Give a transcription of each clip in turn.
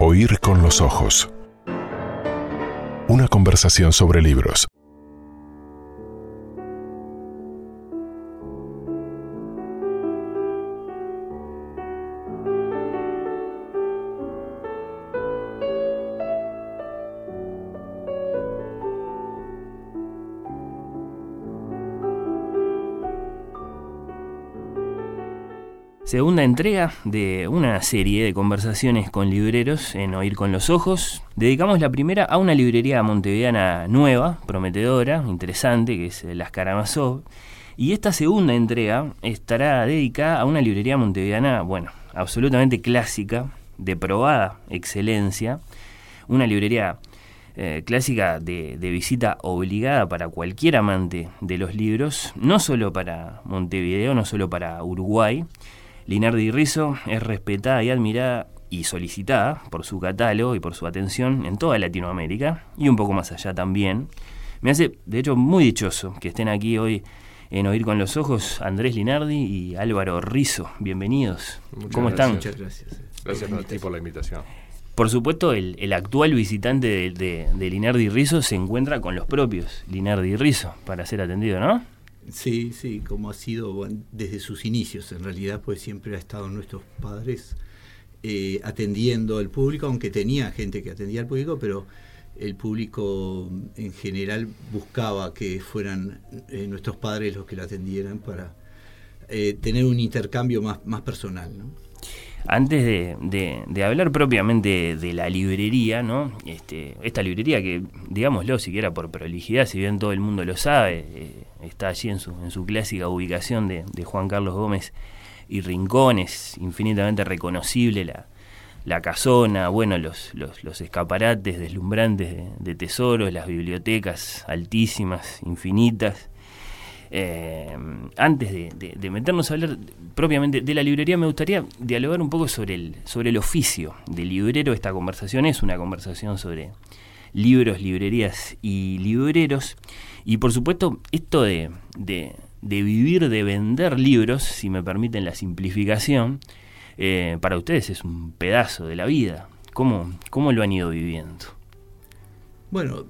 Oír con los ojos. Una conversación sobre libros. Segunda entrega de una serie de conversaciones con libreros en Oír con los Ojos. Dedicamos la primera a una librería montevideana nueva, prometedora, interesante, que es Las Karamazov. Y esta segunda entrega estará dedicada a una librería montevideana, absolutamente clásica, de probada excelencia. Una librería clásica de visita obligada para cualquier amante de los libros, no solo para Montevideo, no solo para Uruguay. Linardi Rizzo es respetada y admirada y solicitada por su catálogo y por su atención en toda Latinoamérica y un poco más allá también. Me hace, de hecho, muy dichoso que estén aquí hoy en Oír con los Ojos Andrés Linardi y Álvaro Rizzo. Bienvenidos. ¿Cómo están? Muchas gracias. Gracias a ti por la invitación. Por supuesto, el actual visitante de Linardi Rizzo se encuentra con los propios Linardi Rizzo para ser atendido, ¿no? Sí, como ha sido desde sus inicios, en realidad, pues siempre ha estado nuestros padres atendiendo al público, aunque tenía gente que atendía al público, pero el público en general buscaba que fueran nuestros padres los que lo atendieran para tener un intercambio más personal, ¿no? Antes de hablar propiamente de la librería, ¿no? Esta librería que, digámoslo, siquiera por prolijidad, si bien todo el mundo lo sabe, está allí en su clásica ubicación de Juan Carlos Gómez y Rincón, es infinitamente reconocible la casona, los escaparates deslumbrantes de tesoros, las bibliotecas altísimas, infinitas. Antes de meternos a hablar propiamente de la librería, me gustaría dialogar un poco sobre el oficio de librero. Esta conversación es una conversación sobre libros, librerías y libreros. Y por supuesto, esto de vivir, de vender libros, si me permiten la simplificación, para ustedes es un pedazo de la vida. ¿Cómo lo han ido viviendo? Bueno,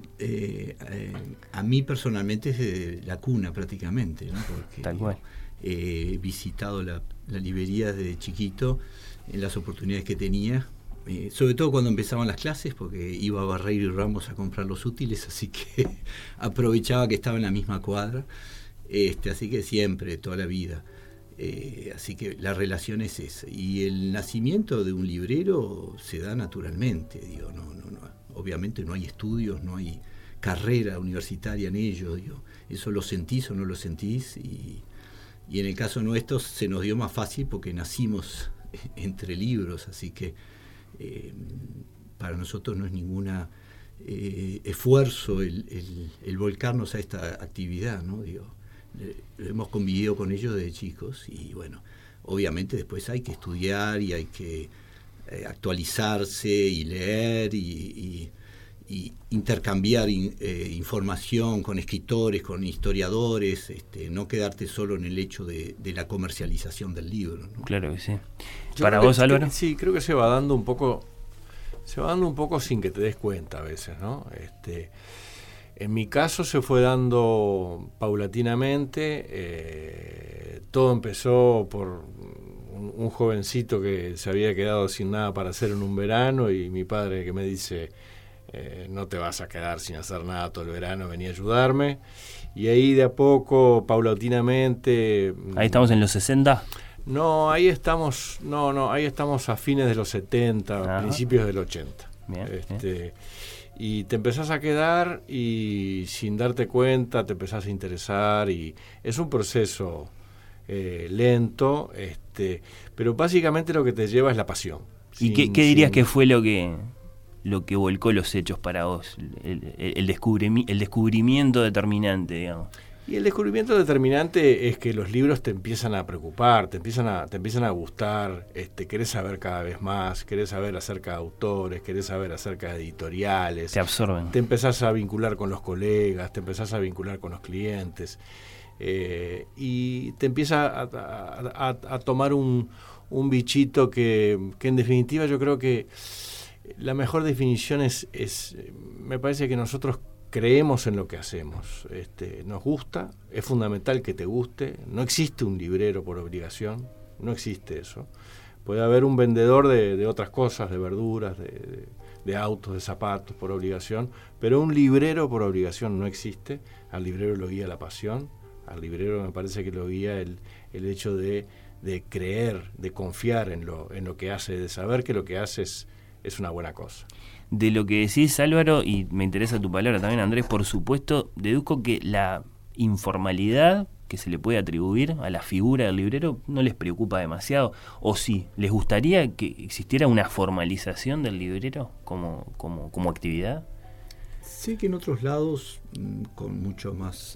a mí personalmente es de la cuna prácticamente, ¿no? Porque tal cual. He visitado la librería desde chiquito en las oportunidades que tenía, sobre todo cuando empezaban las clases, porque iba a Barreiro y Ramos a comprar los útiles, así que aprovechaba que estaba en la misma cuadra, así que siempre, toda la vida. Así que la relación es esa. Y el nacimiento de un librero se da naturalmente, digo, no. Obviamente no hay estudios, no hay carrera universitaria en ello, digo, eso lo sentís o no lo sentís, y en el caso nuestro se nos dio más fácil porque nacimos entre libros, así que para nosotros no es ninguna esfuerzo el volcarnos a esta actividad, ¿no? Digo, hemos convivido con ellos desde chicos y obviamente después hay que estudiar y hay que actualizarse y leer y intercambiar información con escritores, con historiadores, no quedarte solo en el hecho de la comercialización del libro, ¿no? Claro que sí. ¿Para vos, Álvaro? Sí, creo que se va dando un poco sin que te des cuenta a veces, ¿no? En mi caso se fue dando paulatinamente. Todo empezó por un jovencito que se había quedado sin nada para hacer en un verano y mi padre que me dice, no te vas a quedar sin hacer nada todo el verano, vení a ayudarme. Y ahí de a poco, paulatinamente... ¿Ahí estamos en los 60? No, ahí estamos a fines de los 70, Ajá. Principios del 80. Bien, bien. Y te empezás a quedar y sin darte cuenta te empezás a interesar y es un proceso lento, pero básicamente lo que te lleva es la pasión. ¿Y qué dirías que fue lo que volcó los hechos para vos? El descubrimiento determinante, digamos. Y el descubrimiento determinante es que los libros te empiezan a preocupar, te empiezan a gustar, querés saber cada vez más, querés saber acerca de autores, querés saber acerca de editoriales. Te absorben. Te empezás a vincular con los colegas, te empezás a vincular con los clientes. Y te empieza a tomar un bichito que en definitiva yo creo que La mejor definición es me parece que nosotros creemos en lo que hacemos. Nos gusta, es fundamental que te guste. No existe un librero por obligación, no existe eso. Puede haber un vendedor de otras cosas, de verduras, de autos, de zapatos por obligación, pero un librero por obligación no existe. Al librero lo guía la pasión, al librero me parece que lo guía el hecho de creer, de confiar en lo que hace, de saber que lo que hace es una buena cosa. De lo que decís, Álvaro, y me interesa tu palabra también, Andrés, por supuesto, deduzco que la informalidad que se le puede atribuir a la figura del librero no les preocupa demasiado, o sí, ¿les gustaría que existiera una formalización del librero como actividad? Sé que en otros lados, con mucho más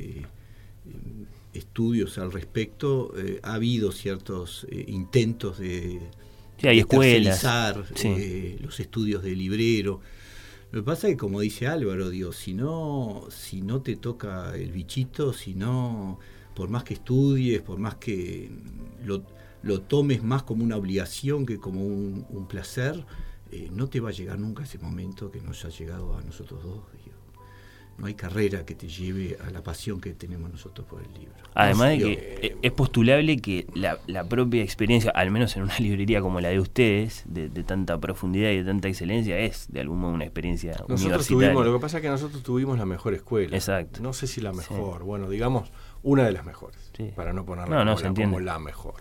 estudios al respecto, ha habido ciertos intentos de hay escuelas, los estudios de librero. Lo que pasa es que, como dice Álvaro, digo, si no te toca el bichito, por más que estudies, por más que lo tomes más como una obligación que como un placer, no te va a llegar nunca ese momento que nos ha llegado a nosotros dos. Digo. No hay carrera que te lleve a la pasión que tenemos nosotros por el libro. Además de que es postulable que la propia experiencia, al menos en una librería como la de ustedes, de tanta profundidad y de tanta excelencia, es de algún modo una experiencia universitaria. Lo que pasa es que nosotros tuvimos la mejor escuela. Exacto. No sé si la mejor, bueno, digamos, una de las mejores, para no ponerla como la mejor.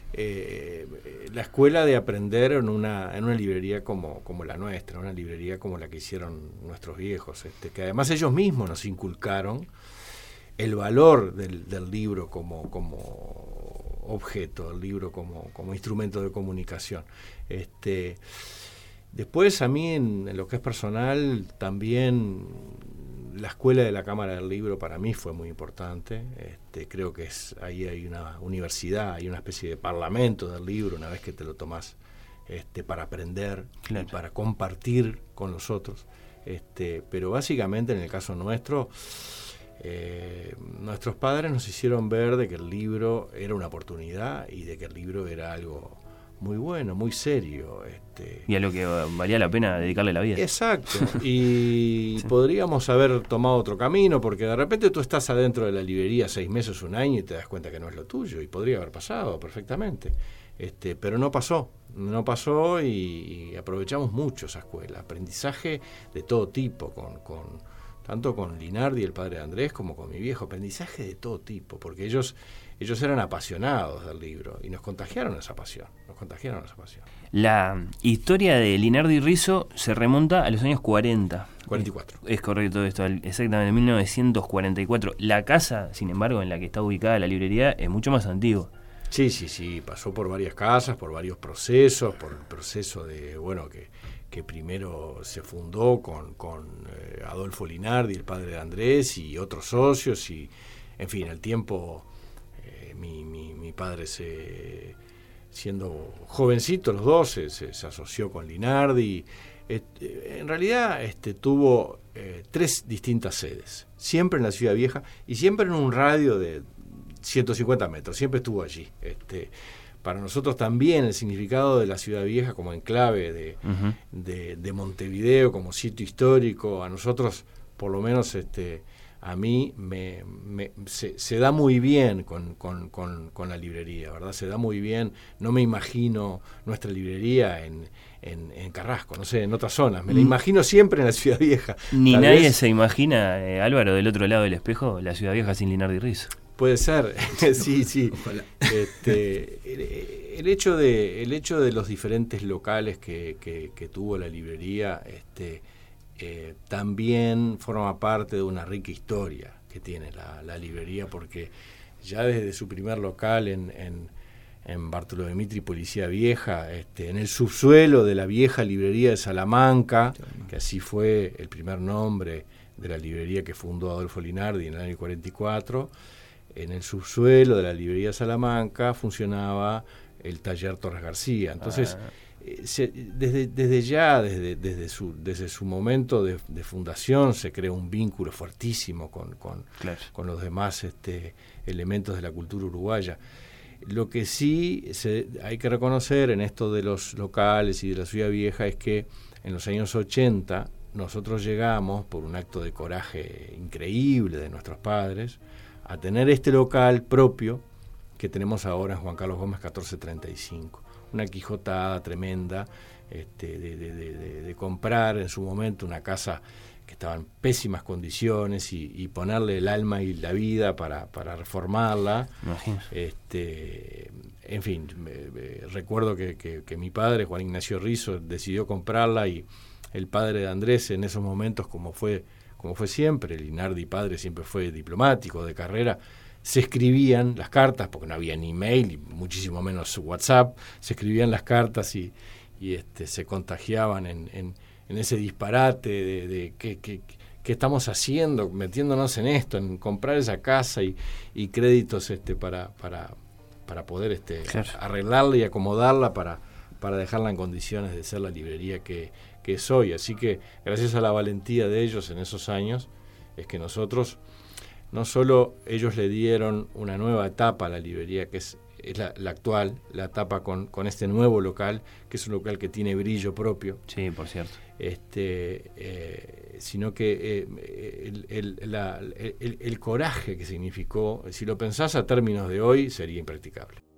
La escuela de aprender en una librería como la nuestra, una librería como la que hicieron nuestros viejos, que además ellos mismos nos inculcaron el valor del libro como objeto, del libro como instrumento de comunicación. Después, a mí en lo que es personal, también la escuela de la Cámara del Libro para mí fue muy importante. Creo que ahí hay una universidad, hay una especie de parlamento del libro, una vez que te lo tomás para aprender, claro, y para compartir con los otros. Pero básicamente, en el caso nuestro, nuestros padres nos hicieron ver de que el libro era una oportunidad y de que el libro era algo muy bueno, muy serio. Y a lo que valía la pena dedicarle la vida. Exacto. Y podríamos haber tomado otro camino, porque de repente tú estás adentro de la librería 6 meses, 1 año, y te das cuenta que no es lo tuyo, y podría haber pasado perfectamente. Pero no pasó y aprovechamos mucho esa escuela. Aprendizaje de todo tipo, tanto con Linardi, el padre de Andrés, como con mi viejo. Aprendizaje de todo tipo, porque ellos eran apasionados del libro y nos contagiaron esa pasión. La historia de Linardi Rizzo se remonta a los años 40. 44. Es correcto esto, exactamente, 1944. La casa, sin embargo, en la que está ubicada la librería es mucho más antigua. Sí, pasó por varias casas, por varios procesos, por el proceso de, que primero se fundó con Adolfo Linardi, el padre de Andrés, y otros socios, y en fin, al tiempo mi padre, siendo jovencito los dos, se asoció con Linardi. En realidad tuvo 3 distintas sedes, siempre en la Ciudad Vieja y siempre en un radio de 150 metros, siempre estuvo allí. Para nosotros también el significado de la Ciudad Vieja como enclave de Montevideo, como sitio histórico, a nosotros, por lo menos a mí se da muy bien con la librería, ¿verdad? Se da muy bien. No me imagino nuestra librería en Carrasco, no sé, en otras zonas. Me la imagino siempre en la Ciudad Vieja. Ni Tal nadie vez se imagina, Álvaro, del otro lado del espejo, la Ciudad Vieja sin Linardi Rizzo. Puede ser, sí. El hecho de los diferentes locales que tuvo la librería también forma parte de una rica historia que tiene la librería, porque ya desde su primer local en Bartolomé Mitri, Policía Vieja, en el subsuelo de la vieja librería de Salamanca, que así fue el primer nombre de la librería que fundó Adolfo Linardi en el año 44, en el subsuelo de la librería Salamanca funcionaba el taller Torres García. Entonces, desde su momento de fundación se crea un vínculo fuertísimo con los demás elementos de la cultura uruguaya. Lo que sí hay que reconocer en esto de los locales y de la ciudad vieja es que en los años 80 nosotros llegamos, por un acto de coraje increíble de nuestros padres, a tener este local propio que tenemos ahora en Juan Carlos Gómez 1435. Una quijotada tremenda de comprar en su momento una casa que estaba en pésimas condiciones y ponerle el alma y la vida para reformarla. En fin, recuerdo que mi padre, Juan Ignacio Rizzo, decidió comprarla, y el padre de Andrés en esos momentos, como fue siempre, Linardi padre siempre fue diplomático de carrera, se escribían las cartas, porque no había ni email y muchísimo menos WhatsApp, se escribían las cartas y se contagiaban en ese disparate de qué estamos haciendo, metiéndonos en esto, en comprar esa casa y créditos para poder claro, arreglarla y acomodarla para dejarla en condiciones de ser la librería que es hoy. Así que gracias a la valentía de ellos en esos años es que nosotros, no solo ellos le dieron una nueva etapa a la librería, que es la actual, la etapa con este nuevo local, que es un local que tiene brillo propio. Sí, por cierto. Sino que el coraje que significó, si lo pensás a términos de hoy, sería impracticable.